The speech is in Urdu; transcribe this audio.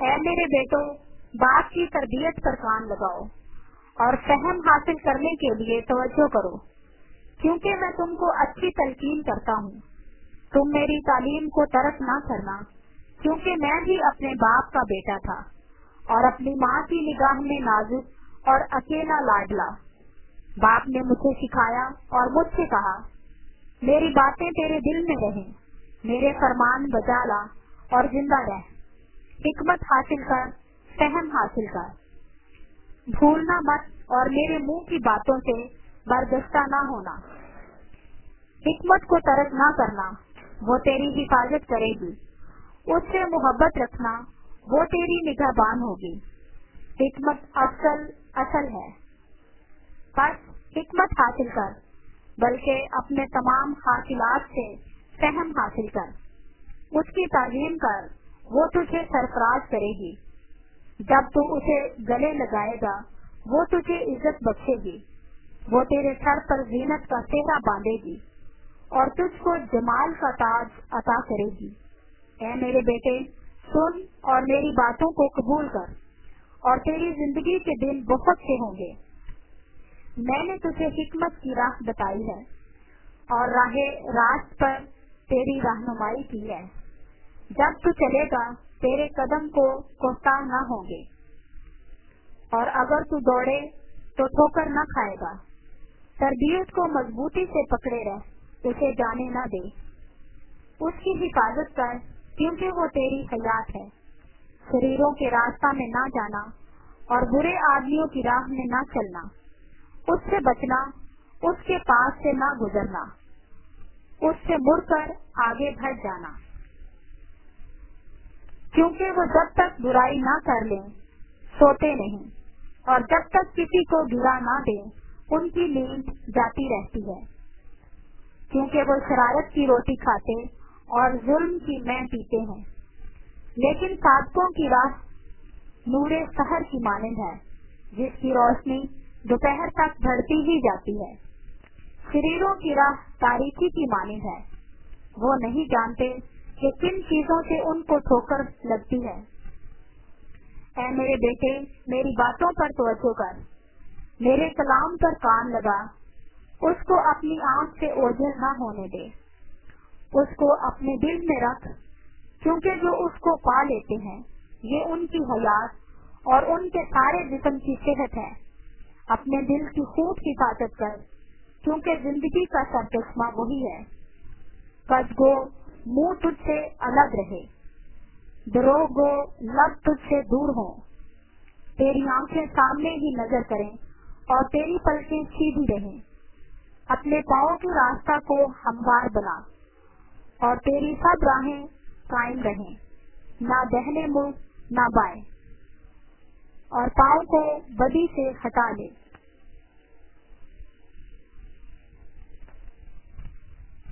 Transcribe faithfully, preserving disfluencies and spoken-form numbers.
اے میرے بیٹو، باپ کی تربیت پر کان لگاؤ اور فہم حاصل کرنے کے لیے توجہ کرو، کیونکہ میں تم کو اچھی تلقین کرتا ہوں۔ تم میری تعلیم کو ترک نہ کرنا، کیونکہ میں بھی اپنے باپ کا بیٹا تھا اور اپنی ماں کی نگاہ میں نازک اور اکیلا لاڈلا۔ باپ نے مجھے سکھایا اور مجھ سے کہا، میری باتیں تیرے دل میں رہیں، میرے فرمان بجا لا اور زندہ رہ۔ حکمت حاصل کر، فہم حاصل کر، بھولنا مت اور میرے منہ کی باتوں سے برگشتہ نہ ہونا۔ حکمت کو ترک نہ کرنا، وہ تیری حفاظت کرے گی۔ اس سے محبت رکھنا، وہ تیری نگہبان ہوگی۔ حکمت اصل اصل ہے، بس حکمت حاصل کر، بلکہ اپنے تمام حاصلات سے فہم حاصل کر۔ اس کی تعظیم کر، وہ تجھے سرفراز کرے گی۔ جب تو اسے گلے لگائے گا، وہ تجھے عزت بخشے گی۔ وہ تیرے سر پر زینت کا سہرا باندھے گی اور تجھ کو جمال کا تاج عطا کرے گی۔ اے میرے بیٹے، سن اور میری باتوں کو قبول کر، اور تیری زندگی کے دن بہت سے ہوں گے۔ میں نے تجھے حکمت کی راہ بتائی ہے اور راہ راست پر تیری رہنمائی کی ہے۔ جب تو چلے گا، تیرے قدم کو کوتاہ نہ ہوں گے، اور اگر تو دوڑے تو ٹھوکر نہ کھائے گا۔ تربیت کو مضبوطی سے پکڑے رہ، اسے جانے نہ دے۔ اس کی حفاظت کر، کیونکہ وہ تیری حیات ہے۔ شریروں کے راستہ میں نہ جانا اور برے آدمیوں کی راہ میں نہ چلنا۔ اس سے بچنا، اس کے پاس سے نہ گزرنا، اس سے مڑ کر آگے بڑھ جانا، کیونکہ وہ جب تک برائی نہ کر لیں سوتے نہیں، اور جب تک کسی کو گرا نہ دیں ان کی نیند جاتی رہتی ہے۔ کیونکہ وہ شرارت کی روٹی کھاتے اور ظلم کی مے پیتے ہیں۔ لیکن صادقوں کی راہ نور سحر کی مانند ہے، جس کی روشنی دوپہر تک بڑھتی ہی جاتی ہے۔ شریروں کی راہ تاریکی کی مانند ہے، وہ نہیں جانتے کہ کن چیزوں سے ان کو ٹھوکر لگتی ہے۔ اے میرے بیٹے، میری باتوں پر توجہ کر، میرے کلام پر کان لگا، اس کو اپنی آنکھ سے اوجھل نہ ہونے دے۔ اس کو اپنے دل میں رکھ، کیونکہ جو اس کو پا لیتے ہیں یہ ان کی حیات اور ان کے سارے جسم کی صحت ہے۔ اپنے دل کی خوب حفاظت کر، کیونکہ زندگی کا سرچشمہ وہی ہے۔ کج گو منہ تجھ سے الگ رہے، دروغ گو لب تجھ سے دور ہوں۔ تیری آنکھیں سامنے ہی نظر کریں اور تیری پلکیں سیدھی رہیں۔ اپنے پاؤں کے راستہ کو ہموار بنا اور تیری سب راہیں قائم رہیں، نہ دہنے منہ نہ بائیں، اور پاؤں کو بدی سے ہٹا لے۔